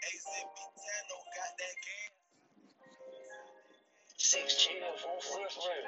Six chill for fresh real.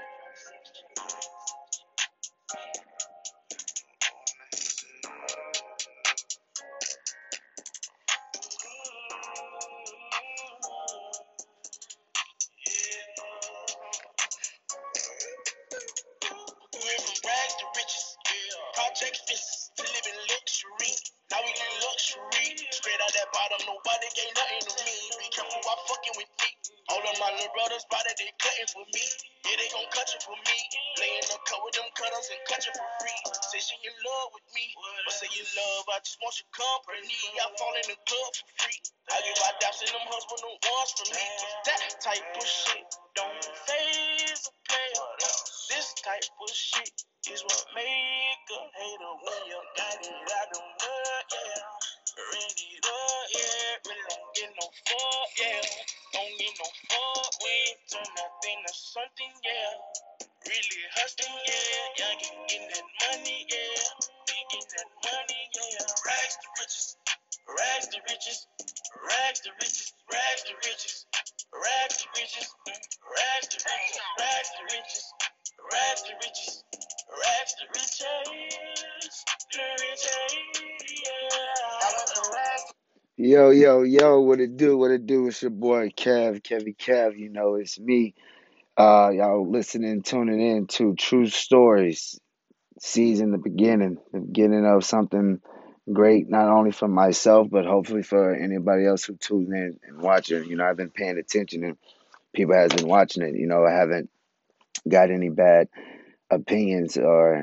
Went from rags to riches. Project fences to live in luxury. Now we live luxury. Straight out that bottom, nobody gave nothing to me. Be careful while fucking with me. All of my little brothers spotted, they cutting for me. Yeah, they gon' cut you for me. Lay in the cut with them cutters and cut you for free. Say she in love with me. But say you love, I just want your company. I fall in the club for free. I give my daps and them husband them ones for me. That type of shit don't phase a player. This type of shit is what make a hater when you got it out the mud, yeah. Ran it up, yeah. Really don't get no fuck, yeah. Don't get no fuck, we ain't turn nothing to something, yeah. Really hustling, yeah. Young and getting that money, yeah. We getting that money, yeah. Rags to riches, rags to riches, rags to riches, rags to riches, rags to riches, rags to riches, rags to riches, rags to riches, rags to riches, the riches, yeah. I want the rags. Yo, yo, yo, what it do? What it do? It's your boy Kevy Kev. You know, it's me. Y'all listening, tuning in to True Stories, season the beginning of something great, not only for myself, but hopefully for anybody else who tunes in and watching. You know, I've been paying attention and people has been watching it. You know, I haven't got any bad opinions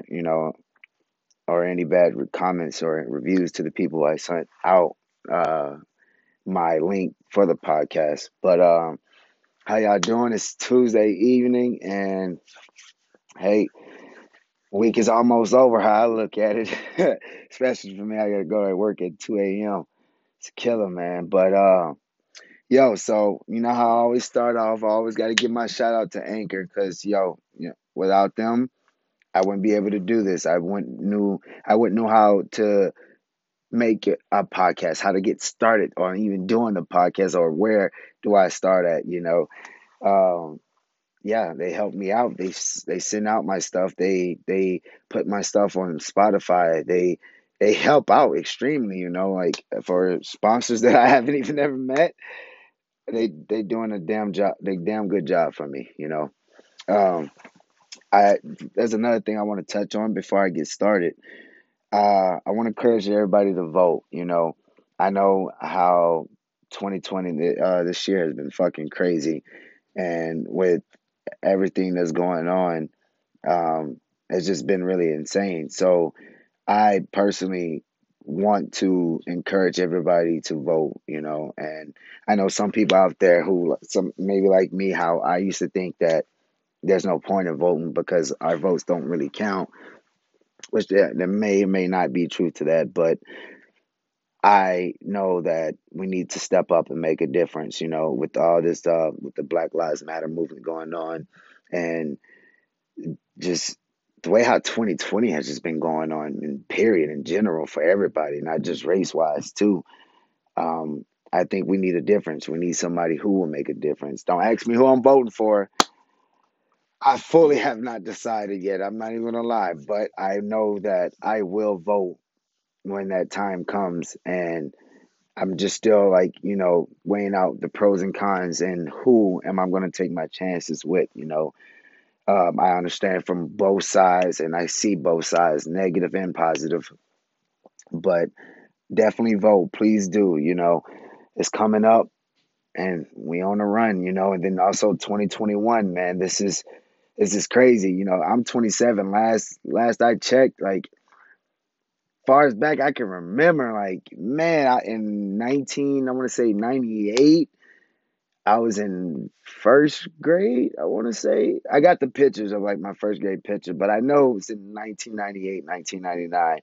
or any bad comments or reviews to the people I sent out. My link for the podcast. But how y'all doing? It's Tuesday evening, and hey, week is almost over. How I look at it, especially for me, I gotta go to work at 2 a.m. It's a killer, man. But yo, so you know how I always start off. I always got to give my shout out to Anchor because without them, I wouldn't be able to do this. I wouldn't know how to make a podcast, how to get started on even doing the podcast, or where do I start at, Um, yeah, they help me out. They send out my stuff. They put my stuff on Spotify. They help out extremely, like for sponsors that I haven't even ever met. They doing a damn job. They damn good job for me. Um, I There's another thing I want to touch on before I get started. I want to encourage everybody to vote. I know how 2020 this year has been fucking crazy, and with everything that's going on, it's just been really insane. So I personally want to encourage everybody to vote. And I know some people out there who some maybe like me, how I used to think that there's no point in voting because our votes don't really count, which there may or may not be truth to that, but I know that we need to step up and make a difference, with all this, with the Black Lives Matter movement going on, and just the way how 2020 has just been going on, in period, in general, for everybody, not just race wise, too. I think we need a difference. We need somebody who will make a difference. Don't ask me who I'm voting for. I fully have not decided yet. I'm not even gonna lie, but I know that I will vote when that time comes, and I'm just still like, weighing out the pros and cons and who am I going to take my chances with. I understand from both sides and I see both sides, negative and positive, but definitely vote. Please do. It's coming up and we on the run. And then also 2021, man, this is crazy. I'm 27. Last I checked, like, far as back I can remember, like, man, in I want to say 98, I was in first grade, I want to say. I got the pictures of, like, my first grade picture, but I know it was in 1998, 1999.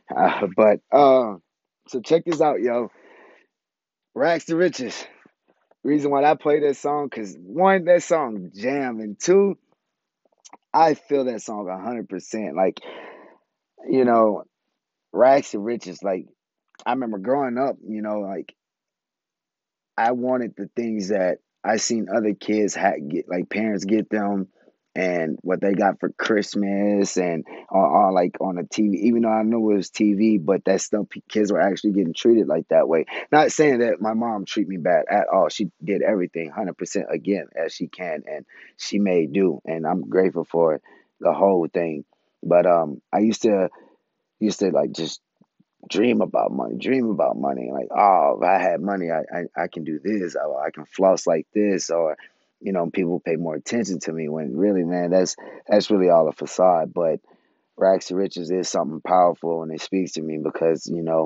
So check this out, yo. Rags to Riches. Reason why I play that song, because one, that song jam, and two, I feel that song 100%. Like, you know, Rags to Riches, like, I remember growing up, like, I wanted the things that I seen other kids get, like parents get them, and what they got for Christmas, and on like on the TV. Even though I know it was TV, but that still kids were actually getting treated like that way. Not saying that my mom treat me bad at all. She did everything 100% again as she can, and she made do, and I'm grateful for the whole thing. But I used to like just dream about money. Like, oh, if I had money, I can do this, or I can floss like this, or people pay more attention to me. When really, man, that's really all a facade. But rags to riches is something powerful, and it speaks to me because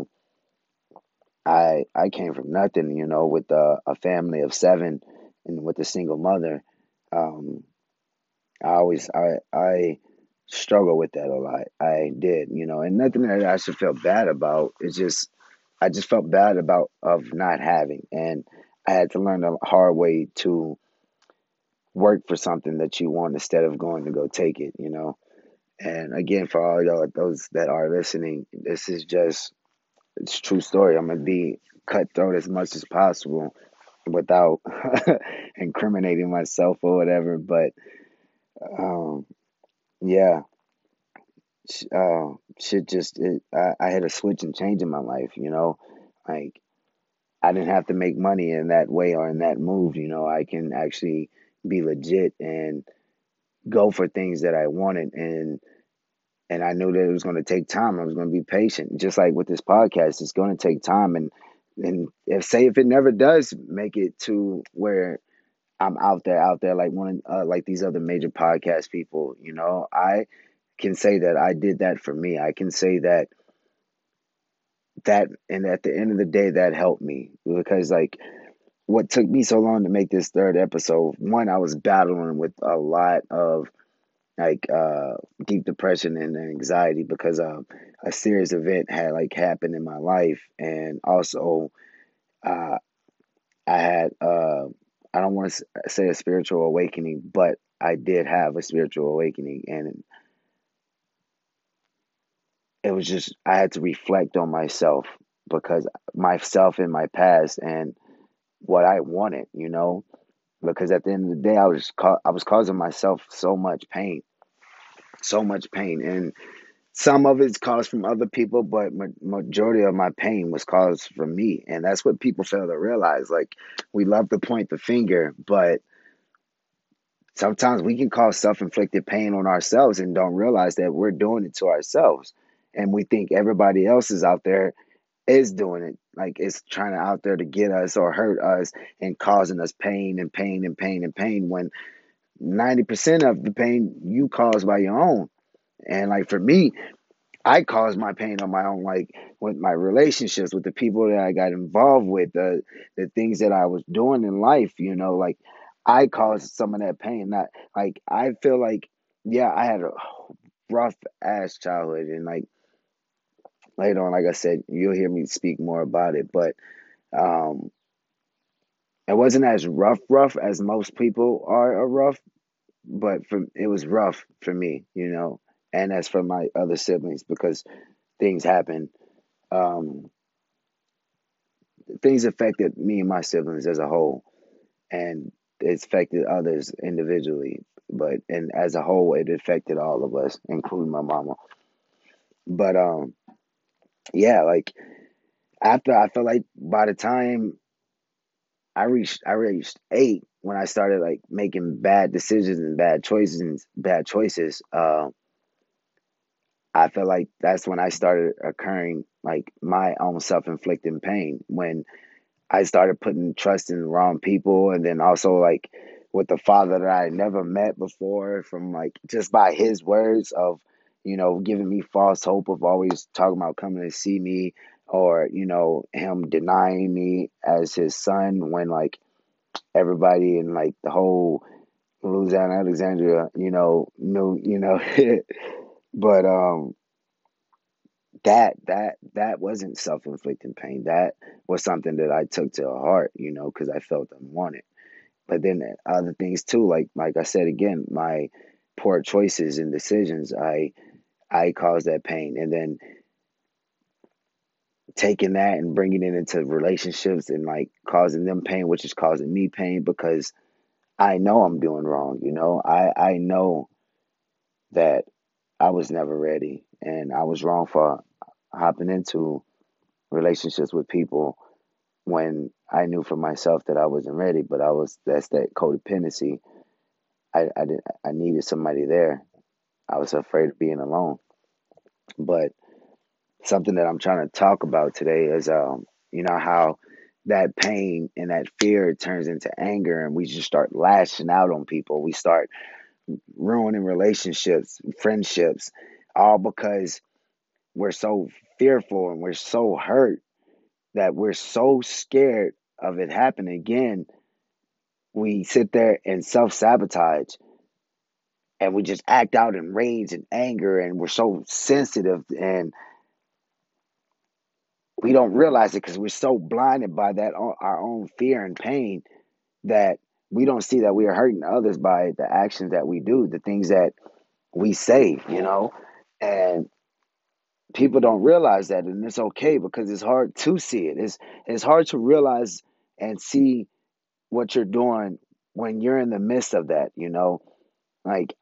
I came from nothing, with a family of seven, and with a single mother. Um, I struggle with that a lot. I did, and nothing that I should feel bad about. It's just I just felt bad about of not having, and I had to learn the hard way to work for something that you want instead of going to go take it. And again, for all y'all those that are listening, this is just it's a true story. I'm gonna be cutthroat as much as possible without incriminating myself or whatever. But um, yeah, shit I had a switch and change in my life. Like I didn't have to make money in that way or in that move. I can actually be legit and go for things that I wanted, and I knew that it was going to take time. I was going to be patient, just like with this podcast. It's going to take time, and if it never does make it to where I'm out there like like these other major podcast people. I can say that I did that for me. I can say that, and at the end of the day, that helped me because like what took me so long to make this third episode, one, I was battling with a lot of like deep depression and anxiety because a serious event had like happened in my life, and also uh, I had I don't want to say a spiritual awakening, but I did have a spiritual awakening, and it was just I had to reflect on myself because myself in my past and what I wanted. Because at the end of the day, I was causing myself so much pain, and some of it's caused from other people, but majority of my pain was caused from me, and that's what people fail to realize. Like we love to point the finger, but sometimes we can cause self-inflicted pain on ourselves and don't realize that we're doing it to ourselves, and we think everybody else is out there is doing it like it's trying to out there to get us or hurt us and causing us pain and pain and pain and pain when 90% of the pain you cause by your own. And like for me, I caused my pain on my own, like with my relationships, with the people that I got involved with, the things that I was doing in life. Like I caused some of that pain. Not like I feel like, yeah, I had a rough ass childhood, and like later on, like I said, you'll hear me speak more about it, but um, it wasn't as rough as most people are rough, but it was rough for me, and as for my other siblings because things happened. Um, things affected me and my siblings as a whole, and it's affected others individually. But and as a whole, it affected all of us, including my mama. But yeah, like after I felt like by the time I reached 8 when I started like making bad decisions and bad choices. I feel like that's when I started occurring like my own self-inflicting pain when I started putting trust in the wrong people, and then also like with the father that I had never met before, from like just by his words of, giving me false hope of always talking about coming to see me, or him denying me as his son when like everybody in like the whole Louisiana, Alexandria, knew, but that wasn't self-inflicting pain. That was something that I took to heart, because I felt unwanted. But then other things too, like I said again, my poor choices and decisions, I caused that pain. And then taking that and bringing it into relationships and like causing them pain, which is causing me pain because I know I'm doing wrong. I know that I was never ready and I was wrong for hopping into relationships with people when I knew for myself that I wasn't ready, but that's that codependency. I needed somebody there. I was afraid of being alone. But something that I'm trying to talk about today is how that pain and that fear turns into anger and we just start lashing out on people. We start ruining relationships, friendships, all because we're so fearful and we're so hurt that we're so scared of it happening again. We sit there and self sabotage and we just act out in rage and anger and we're so sensitive and we don't realize it because we're so blinded by that our own fear and pain that we don't see that we are hurting others by the actions that we do, the things that we say. And people don't realize that, and it's okay because it's hard to see it. It's hard to realize and see what you're doing when you're in the midst of that. Like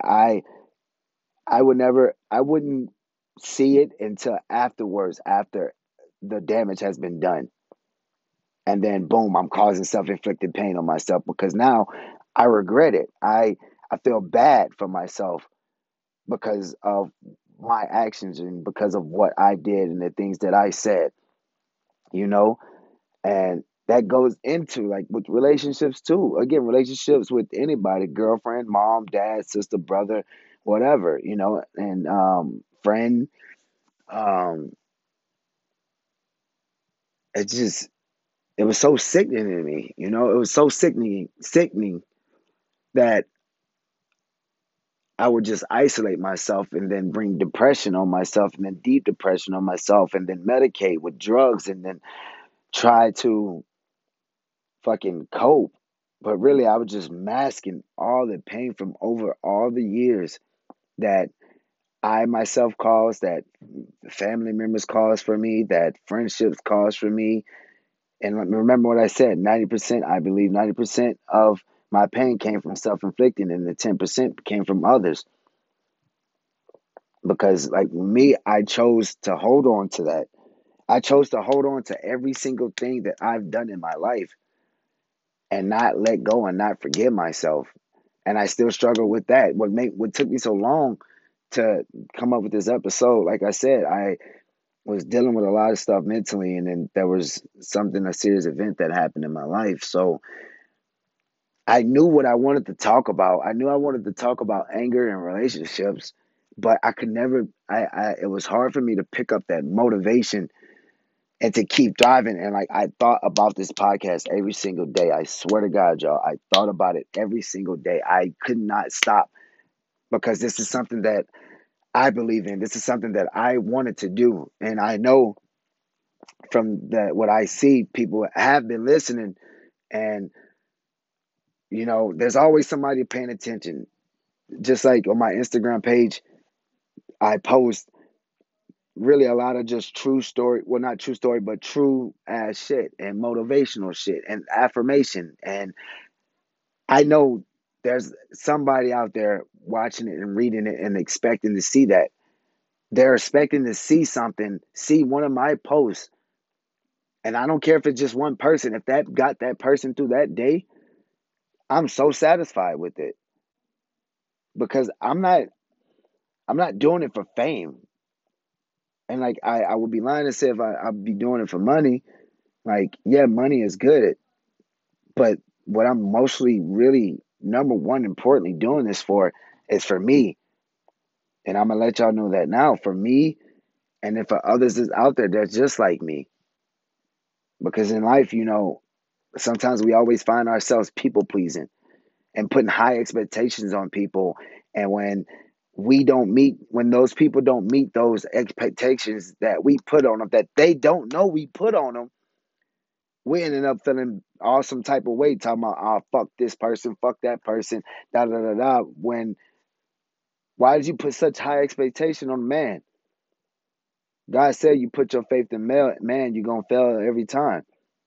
I wouldn't see it until afterwards, after the damage has been done. And then boom, I'm causing self-inflicted pain on myself because now I regret it. I feel bad for myself because of my actions and because of what I did and the things that I said, you know? And that goes into like with relationships too. Again, relationships with anybody, girlfriend, mom, dad, sister, brother, whatever, and friend. Um it just it was so sickening to me. It was so sickening that I would just isolate myself and then bring depression on myself and then deep depression on myself and then medicate with drugs and then try to fucking cope. But really, I was just masking all the pain from over all the years that I myself caused, that family members caused for me, that friendships caused for me. And remember what I said 90%, I believe 90% of my pain came from self inflicting, and the 10% came from others. Because, like me, I chose to hold on to that. I chose to hold on to every single thing that I've done in my life and not let go and not forgive myself. And I still struggle with that. What took me so long to come up with this episode, like I said, I was dealing with a lot of stuff mentally, and then there was a serious event that happened in my life. So I knew what I wanted to talk about. I knew I wanted to talk about anger and relationships, but I could never. It was hard for me to pick up that motivation and to keep driving. And like I thought about this podcast every single day. I swear to God, y'all, I thought about it every single day. I could not stop because this is something that I believe in. This is something that I wanted to do, and I know from what I see, people have been listening, and there's always somebody paying attention. Just like on my Instagram page, I post really a lot of just true story, well, not true story, but true ass shit and motivational shit and affirmation. And I know there's somebody out there watching it and reading it and expecting to see that. They're expecting to see something, see one of my posts. And I don't care if it's just one person. If that got that person through that day, I'm so satisfied with it because I'm not doing it for fame. And like I would be lying to say if I'd be doing it for money. Like, yeah, money is good, but what I'm mostly really number one importantly doing this for is for me. And I'm gonna let y'all know that now. For me, and if for others is out there that's just like me. Because in life, sometimes we always find ourselves people pleasing and putting high expectations on people. And when those people don't meet those expectations that we put on them, that they don't know we put on them, we ended up feeling awesome type of way, talking about, oh, fuck this person, fuck that person, da da da da. Why did you put such high expectation on a man? God said you put your faith in man, you're gonna fail every time.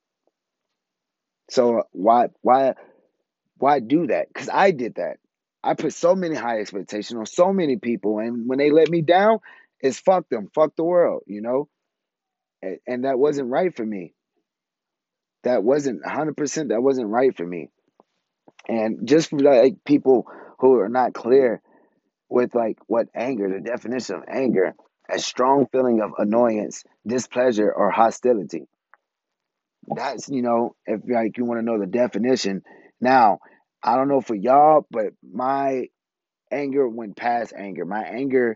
So why do that? Because I did that. I put so many high expectations on so many people, and when they let me down, it's fuck them, fuck the world, and that wasn't right for me. That wasn't 100%. That wasn't right for me. And just for like people who are not clear with like what anger, the definition of anger, a strong feeling of annoyance, displeasure, or hostility. That's, if like you want to know the definition. Now, I don't know for y'all, but my anger went past anger. My anger,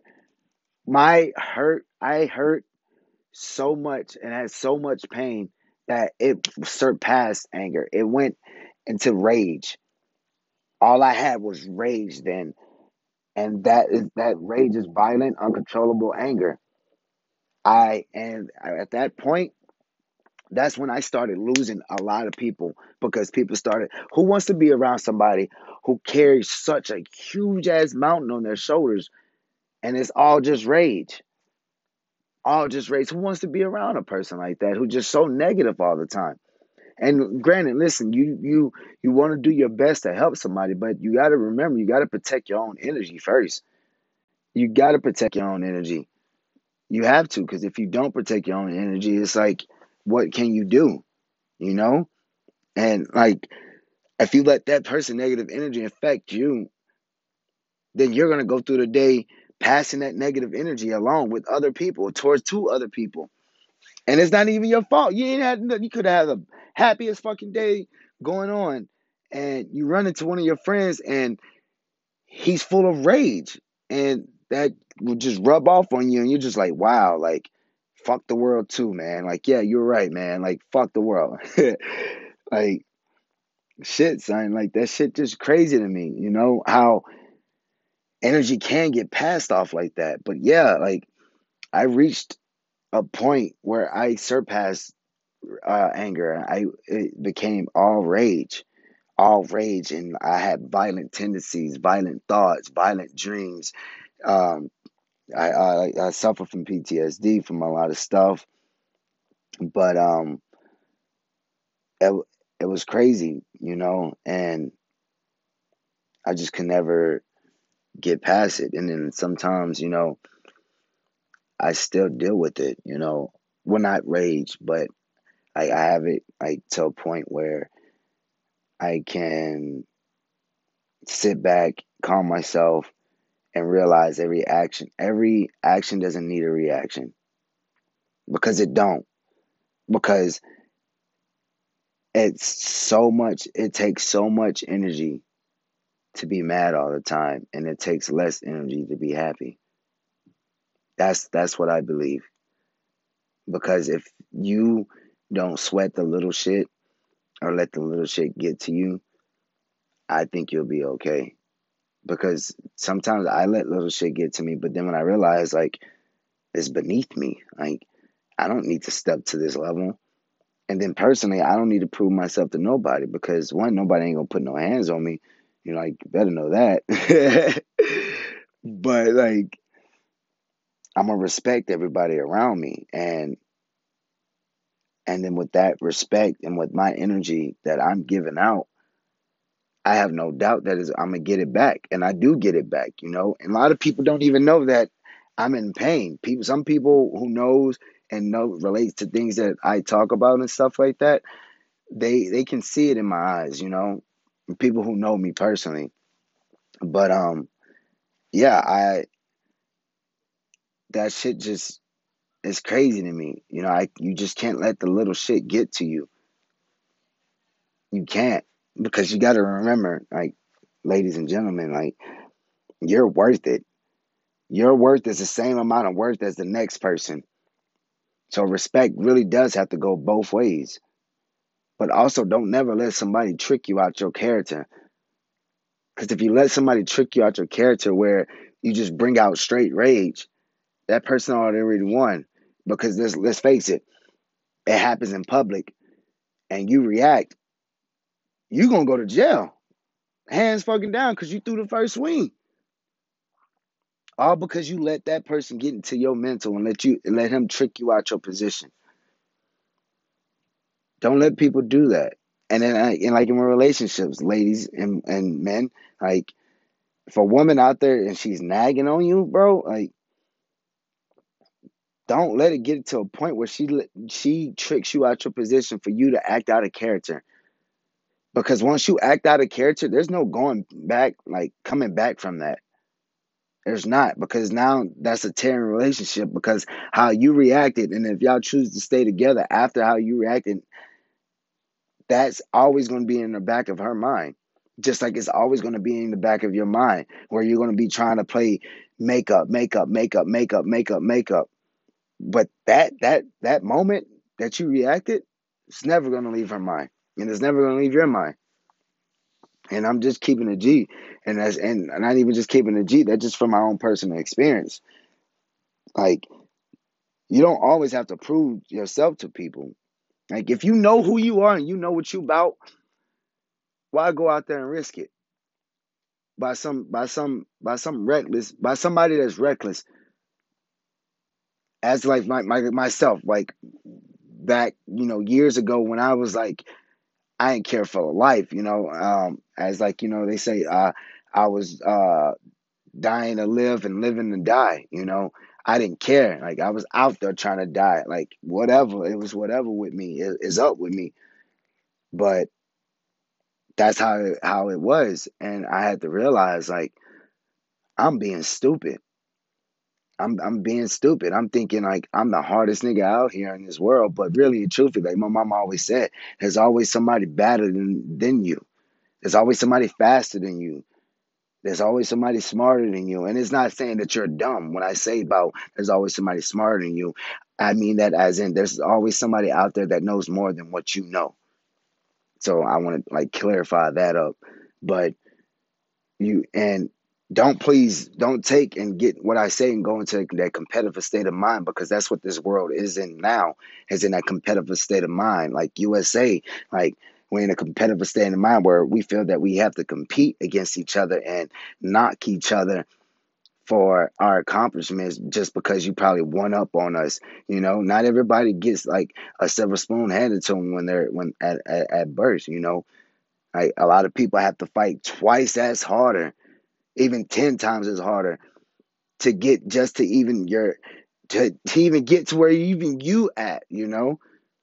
I hurt so much and had so much pain that it surpassed anger. It went into rage. All I had was rage then. And that rage is violent, uncontrollable anger. And at that point, that's when I started losing a lot of people because people started who wants to be around somebody who carries such a huge ass mountain on their shoulders and it's all just rage. All just rage. Who wants to be around a person like that who's just so negative all the time? And granted, listen, you want to do your best to help somebody, but you got to remember, you got to protect your own energy first. You got to protect your own energy. You have to, because if you don't protect your own energy, it's like, what can you do? You know? And like, if you let that person negative energy affect you, then you're gonna go through the day passing that negative energy along with other people, towards two other people. And it's not even your fault. You could have the happiest fucking day going on, and you run into one of your friends and he's full of rage. And that will just rub off on you, and you're just like, wow, like fuck the world too, man. Like, yeah, you're right, man. Like, fuck the world. Like, shit, son. Like, that shit just crazy to me, how energy can get passed off like that. But yeah, like, I reached a point where I surpassed anger. It became all rage, and I had violent tendencies, violent thoughts, violent dreams. Um, I suffer from PTSD from a lot of stuff, but it it was crazy, and I just could never get past it. And then sometimes, I still deal with it, well, not rage, but I have it like to a point where I can sit back, calm myself, and realize every action doesn't need a reaction because it don't. Because it takes so much energy to be mad all the time, and it takes less energy to be happy. That's what I believe. Because if you don't sweat the little shit or let the little shit get to you, I think you'll be okay. Because sometimes I let little shit get to me, but then when I realize like it's beneath me, like I don't need to step to this level. And then personally, I don't need to prove myself to nobody because one, nobody ain't gonna put no hands on me. Like, you better know that. But like, I'm gonna respect everybody around me, and then with that respect and with my energy that I'm giving out, I have no doubt that I'm gonna get it back, and I do get it back. And a lot of people don't even know that I'm in pain. Some people who knows and relates to things that I talk about and stuff like that. They can see it in my eyes. People who know me personally. But yeah, I that shit just is crazy to me. You just can't let the little shit get to you. You can't, because you got to remember, like, ladies and gentlemen, like, you're worth it. Your worth is the same amount of worth as the next person. So respect really does have to go both ways. But also, don't never let somebody trick you out your character. Because if you let somebody trick you out your character where you just bring out straight rage, that person already won. Because let's face it, it happens in public and you react, you going to go to jail. Hands fucking down because you threw the first swing. All because you let that person get into your mental and let him trick you out your position. Don't let people do that. And then, and like in relationships, ladies and men, like if a woman out there and she's nagging on you, bro, like don't let it get to a point where she tricks you out your position for you to act out of character. Because once you act out of character, there's no going back, like coming back from that. There's not, because now that's a tearing relationship because how you reacted, and if y'all choose to stay together after how you reacted, that's always going to be in the back of her mind. Just like it's always going to be in the back of your mind where you're going to be trying to play makeup, makeup, makeup, makeup, makeup, makeup. But that moment that you reacted, it's never going to leave her mind, and it's never going to leave your mind. And I'm just keeping a G, and that's and not even just keeping a G. That's just from my own personal experience. Like you don't always have to prove yourself to people. Like if you know who you are and you know what you about, why go out there and risk it by somebody that's reckless? As like myself, like back years ago when I was like I ain't care for life, as like they say I was dying to live and living to die. I didn't care. Like I was out there trying to die. Like whatever. It was whatever with me. It's up with me. But that's how it was. And I had to realize like I'm being stupid. I'm being stupid. I'm thinking like I'm the hardest nigga out here in this world. But really and truthfully, like my mom always said, there's always somebody better than you. There's always somebody faster than you. There's always somebody smarter than you. And it's not saying that you're dumb. When I say about there's always somebody smarter than you, I mean that as in there's always somebody out there that knows more than what you know. So I want to like clarify that up. But you and don't take and get what I say and go into that competitive state of mind, because that's what this world is in now, is in that competitive state of mind. Like USA, like we're in a competitive state of mind where we feel that we have to compete against each other and knock each other for our accomplishments just because you probably one up on us. Not everybody gets like a silver spoon handed to them when at birth. Like a lot of people have to fight twice as harder, even 10 times as harder to get just to even to even get to where even you at.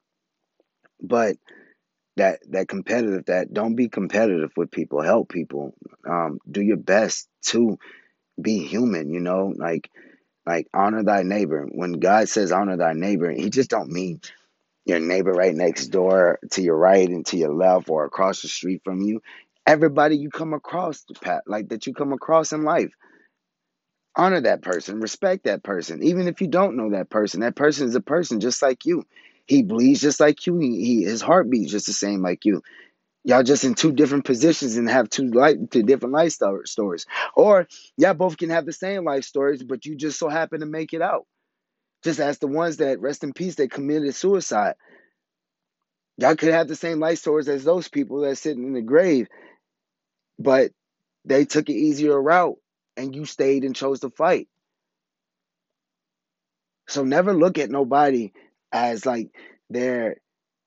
But that competitive, that don't be competitive with people, help people, do your best to be human, like honor thy neighbor. When God says honor thy neighbor, he just don't mean your neighbor right next door to your right and to your left or across the street from you. Everybody you come across the path, like that you come across in life, honor that person, respect that person. Even if you don't know that person is a person just like you. He bleeds just like you. His heart beats just the same like you. Y'all just in two different positions and have two different life stories. Or y'all both can have the same life stories, but you just so happen to make it out. Just as the ones that rest in peace that committed suicide. Y'all could have the same life stories as those people that's sitting in the grave, but they took an easier route and you stayed and chose to fight. So never look at nobody as like they're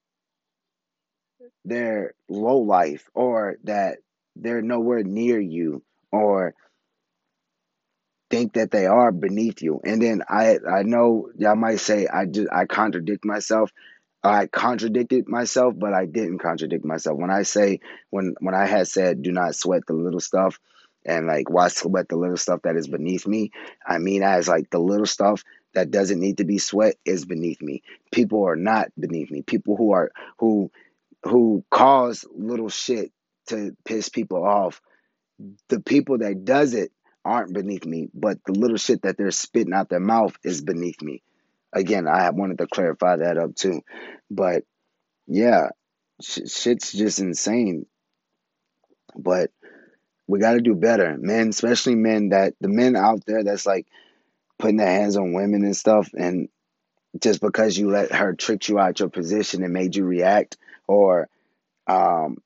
low life, or that they're nowhere near you, or think that they are beneath you. And then I know y'all might say I contradicted myself, but I didn't contradict myself. When I say when I had said do not sweat the little stuff, and like why sweat the little stuff that is beneath me, I mean as like the little stuff that doesn't need to be sweat is beneath me. People are not beneath me. People who cause little shit to piss people off, the people that does it aren't beneath me, but the little shit that they're spitting out their mouth is beneath me. Again, I wanted to clarify that up too. But yeah, shit's just insane. But we got to do better, men, especially men, that the men out there that's like putting their hands on women and stuff, and just because you let her trick you out your position and made you react, or um,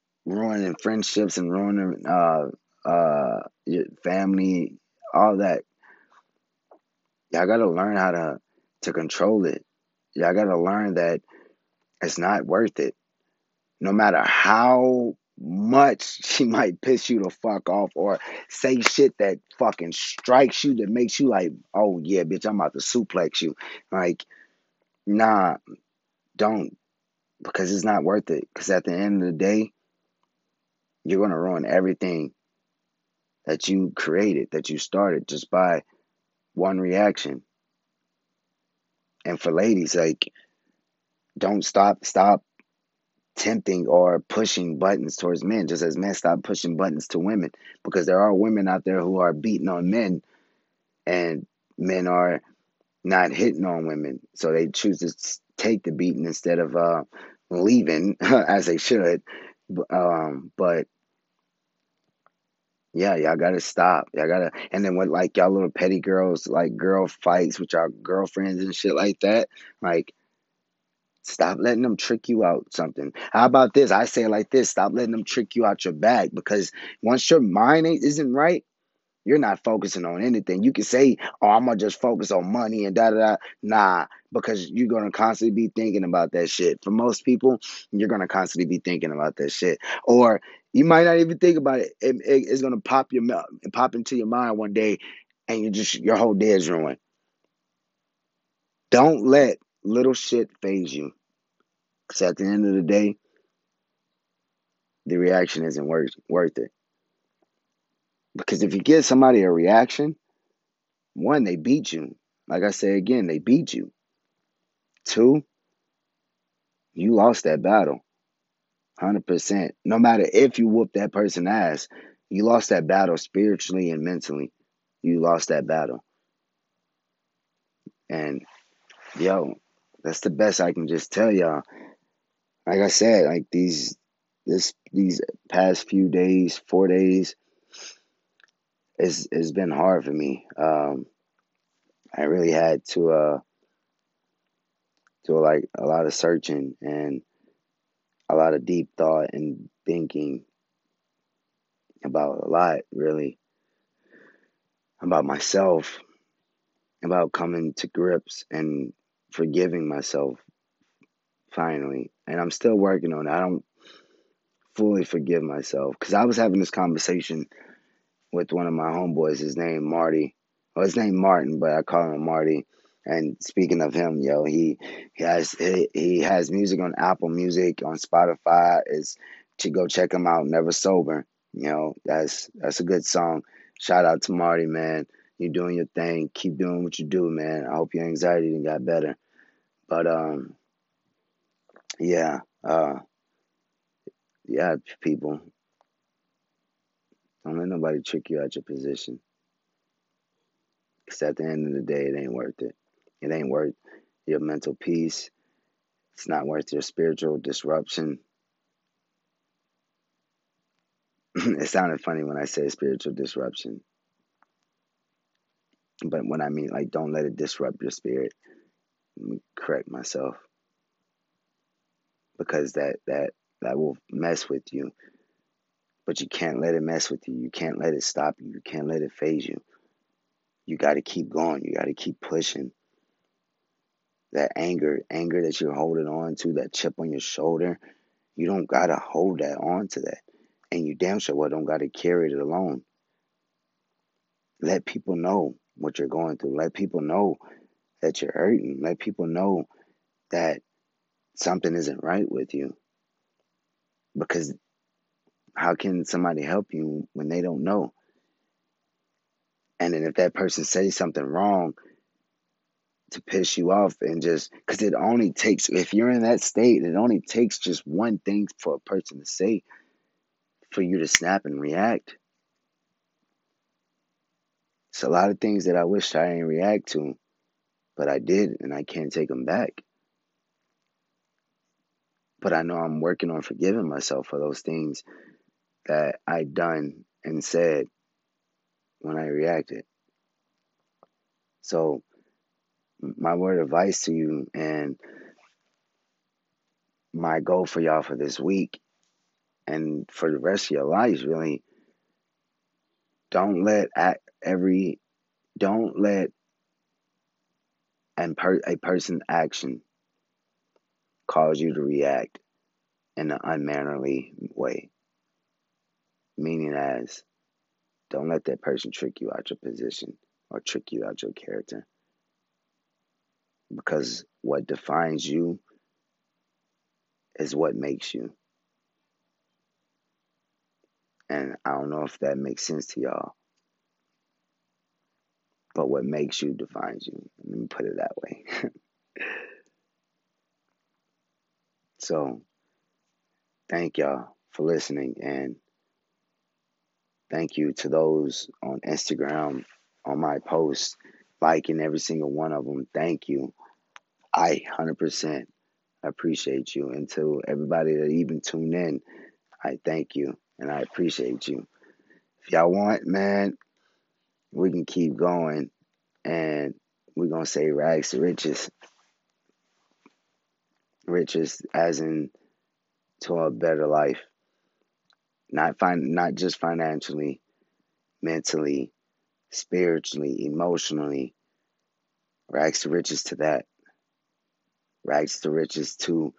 ruining friendships and ruining your family, all that. Y'all gotta learn how to control it. Y'all gotta learn that it's not worth it. No matter how much she might piss you the fuck off or say shit that fucking strikes you, that makes you like, oh yeah, bitch, I'm about to suplex you. Like, nah, don't, because it's not worth it. Because at the end of the day, you're gonna ruin everything that you created, that you started, just by one reaction. And for ladies, like, don't stop tempting or pushing buttons towards men, just as men stop pushing buttons to women, because there are women out there who are beating on men, and men are not hitting on women, so they choose to take the beating instead of leaving as they should. But yeah, y'all gotta stop. Y'all gotta, and then with like y'all little petty girls, like girl fights with y'all girlfriends and shit like that, like, stop letting them trick you out something. How about this? I say it like this: stop letting them trick you out your bag, because once your mind isn't right, you're not focusing on anything. You can say, "Oh, I'm gonna just focus on money and da da da." Nah, because you're gonna constantly be thinking about that shit. For most people, you're gonna constantly be thinking about that shit, or you might not even think about it. It's gonna pop into your mind one day, and your whole day is ruined. Don't let little shit phase you, because at the end of the day, the reaction isn't worth it. Because if you give somebody a reaction, one, they beat you. Like I say again, they beat you. Two, you lost that battle. 100%. No matter if you whoop that person ass, you lost that battle spiritually and mentally. You lost that battle. And yo, that's the best I can just tell y'all. Like I said, like these past few days, 4 days, it's been hard for me. I really had to do like a lot of searching and a lot of deep thought and thinking about a lot, really, about myself, about coming to grips and forgiving myself finally. And I'm still working on it. I don't fully forgive myself, because I was having this conversation with one of my homeboys. His name Marty. Well, his name Martin, but I call him Marty. And speaking of him, yo, he has music on Apple Music, on Spotify. Is to go check him out. Never Sober. You know, that's a good song. Shout out to Marty, man. You're doing your thing. Keep doing what you do, man. I hope your anxiety done got better. But yeah, yeah, people, don't let nobody trick you out your position. Because at the end of the day, it ain't worth it. It ain't worth your mental peace. It's not worth your spiritual disruption. It sounded funny when I said spiritual disruption, but when I mean, like, don't let it disrupt your spirit. Let me correct myself, because that will mess with you. But you can't let it mess with you. You can't let it stop you. You can't let it phase you. You got to keep going. You got to keep pushing. That anger that you're holding on to, that chip on your shoulder, you don't got to hold that on to that. And you damn sure well don't got to carry it alone. Let people know what you're going through. Let people know that you're hurting. Let people know that something isn't right with you. Because how can somebody help you when they don't know? And then if that person says something wrong to piss you off, and just because it only takes, if you're in that state, it only takes just one thing for a person to say for you to snap and react. It's a lot of things that I wish I didn't react to, but I did, and I can't take them back. But I know I'm working on forgiving myself for those things that I done and said when I reacted. So my word of advice to you, and my goal for y'all for this week and for the rest of your lives, really, don't let every don't let and a person's action cause you to react in an unmannerly way. Meaning as, don't let that person trick you out your position or trick you out your character. Because what defines you is what makes you. And I don't know if that makes sense to y'all. But what makes you defines you. Let me put it that way. So, thank y'all for listening. And thank you to those on Instagram, on my posts, liking every single one of them. Thank you. I 100% appreciate you. And to everybody that even tuned in, I thank you and I appreciate you. If y'all want, man, we can keep going and we're going to say rags to riches. Riches as in to a better life. Not just financially, mentally, spiritually, emotionally. Rags to riches to that. Rags to riches to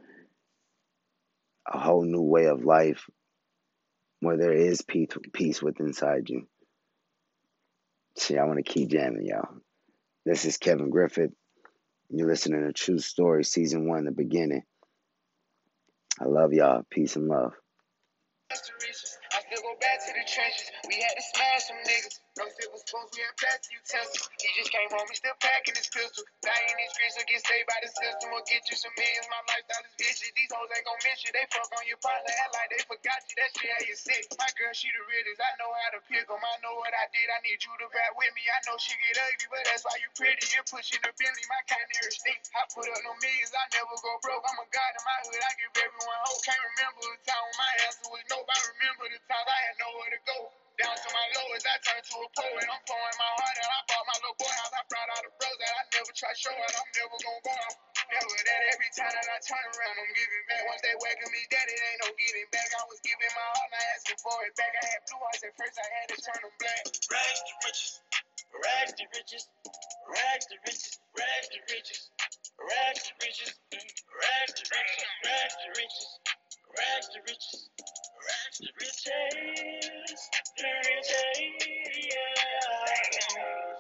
a whole new way of life where there is peace within inside you. See, I want to keep jamming, y'all. This is Kevin Griffith. You're listening to True Story, Season 1, the beginning. I love y'all. Peace and love. I still go back to the trenches. We had to smash some niggas. No silver spoons, we had plastic utensils. He just came home, he still packing his pistol. Dying in these streets will get saved by the system. Will get you some millions. My lifestyle is vicious. These hoes ain't gon' miss you. They fuck on your partner, act like they forgot you. That shit had you sick. My girl, she the realest. I know how to pick 'em. I know what I did. I need you to back with me. I know she get ugly, but that's why you pretty. You're pushing the Bentley. My kind of her stink. I put up no millions. I never go broke. I'm a god in my hood. I give everyone hope. Can't remember a time when my answer was no. I remember the times I had nowhere to go. Down to my lowest, I turned to a poet. I'm pouring my heart out. I bought my little boy house. I brought out the bros that I never try showing. I'm never gonna go out. Never that every time that I turn around, I'm giving back. Once they welcome me, that it ain't no getting back. I was giving my heart, now asking for it back. I had blue hearts at first, I had to turn them black. Rags to riches, rags to riches, rags to riches, rags to riches, rags to riches, rags to riches, rags to riches, rags to riches. Rags to riches, the riches, yeah.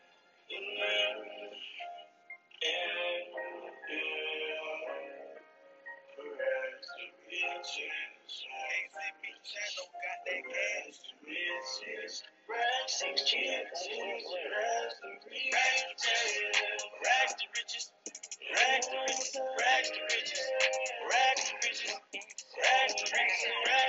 Rags to riches, ACB got that gas to riches. Rags to riches, rags to riches, rags to riches. Rags to riches, rags to riches, rags to riches, rags to riches, rags